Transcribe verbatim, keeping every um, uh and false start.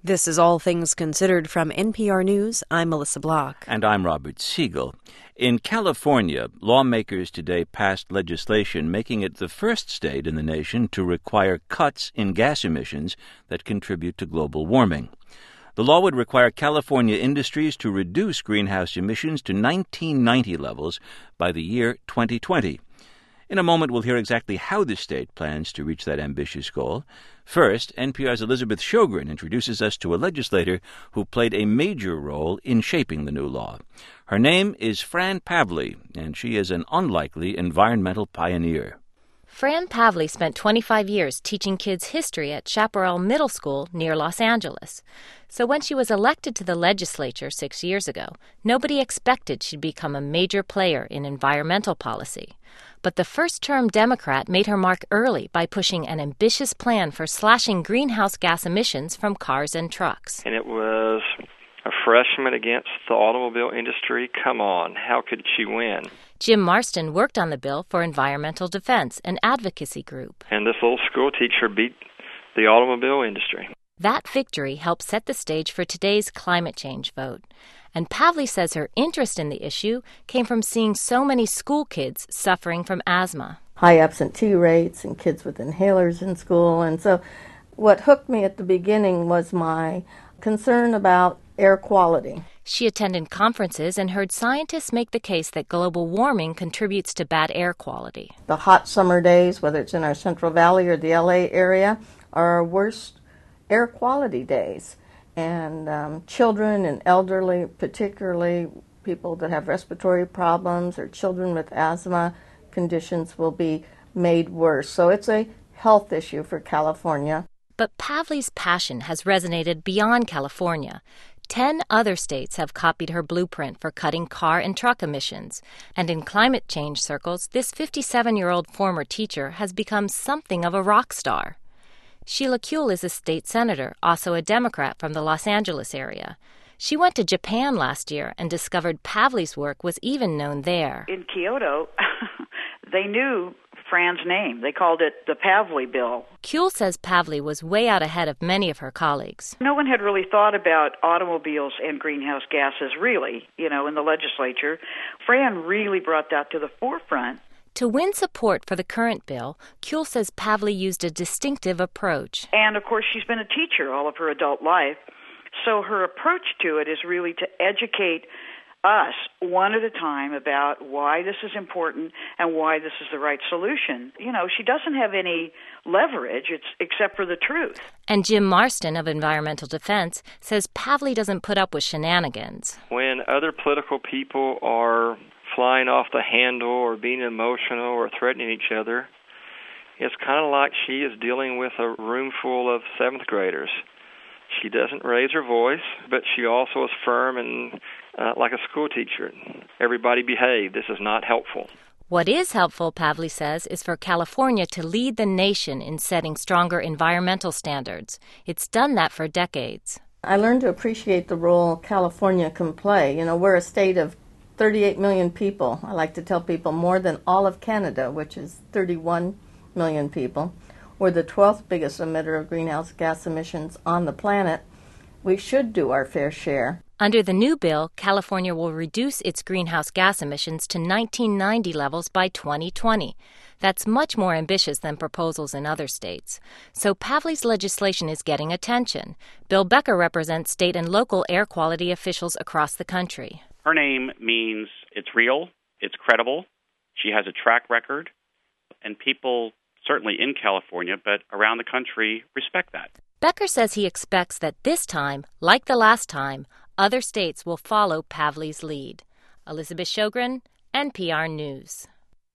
This is All Things Considered from N P R News. I'm Melissa Block. And I'm Robert Siegel. In California, lawmakers today passed legislation making it the first state in the nation to require cuts in gas emissions that contribute to global warming. The law would require California industries to reduce greenhouse emissions to nineteen ninety levels by the year twenty twenty. In a moment, we'll hear exactly how the state plans to reach that ambitious goal. First, N P R's Elizabeth Shogren introduces us to a legislator who played a major role in shaping the new law. Her name is Fran Pavley, and she is an unlikely environmental pioneer. Fran Pavley spent twenty-five years teaching kids history at Chaparral Middle School near Los Angeles. So when she was elected to the legislature six years ago, nobody expected she'd become a major player in environmental policy. But the first-term Democrat made her mark early by pushing an ambitious plan for slashing greenhouse gas emissions from cars and trucks. And it was a freshman against the automobile industry. Come on, how could she win? Jim Marston worked on the bill for Environmental Defense, an advocacy group. And this little school teacher beat the automobile industry. That victory helped set the stage for today's climate change vote. And Pavley says her interest in the issue came from seeing so many school kids suffering from asthma. High absentee rates and kids with inhalers in school. And so what hooked me at the beginning was my concern about air quality. She attended conferences and heard scientists make the case that global warming contributes to bad air quality. The hot summer days, whether it's in our Central Valley or the L A area, are our worst air quality days. And um, children and elderly, particularly people that have respiratory problems or children with asthma conditions, will be made worse. So it's a health issue for California. But Pavley's passion has resonated beyond California. Ten other states have copied her blueprint for cutting car and truck emissions. And in climate change circles, this fifty-seven-year-old former teacher has become something of a rock star. Sheila Kuehl is a state senator, also a Democrat from the Los Angeles area. She went to Japan last year and discovered Pavley's work was even known there. In Kyoto, they knew Fran's name. They called it the Pavley Bill. Kuehl says Pavley was way out ahead of many of her colleagues. No one had really thought about automobiles and greenhouse gases, really, you know, in the legislature. Fran really brought that to the forefront. To win support for the current bill, Kuehl says Pavley used a distinctive approach. And, of course, she's been a teacher all of her adult life. So her approach to it is really to educate us one at a time about why this is important and why this is the right solution. You know, she doesn't have any leverage it's, except for the truth. And Jim Marston of Environmental Defense says Pavley doesn't put up with shenanigans. When other political people are flying off the handle or being emotional or threatening each other, it's kind of like she is dealing with a room full of seventh graders. She doesn't raise her voice, but she also is firm and uh, like a school teacher. Everybody behave. This is not helpful. What is helpful, Pavley says, is for California to lead the nation in setting stronger environmental standards. It's done that for decades. I learned to appreciate the role California can play. You know, we're a state of thirty-eight million people. I like to tell people more than all of Canada, which is thirty-one million people. We're the twelfth biggest emitter of greenhouse gas emissions on the planet. We should do our fair share. Under the new bill, California will reduce its greenhouse gas emissions to nineteen ninety levels by twenty twenty. That's much more ambitious than proposals in other states. So Pavley's legislation is getting attention. Bill Becker represents state and local air quality officials across the country. Her name means it's real, it's credible, she has a track record, and people, certainly in California, but around the country, respect that. Becker says he expects that this time, like the last time, other states will follow Pavley's lead. Elizabeth Shogren, N P R News.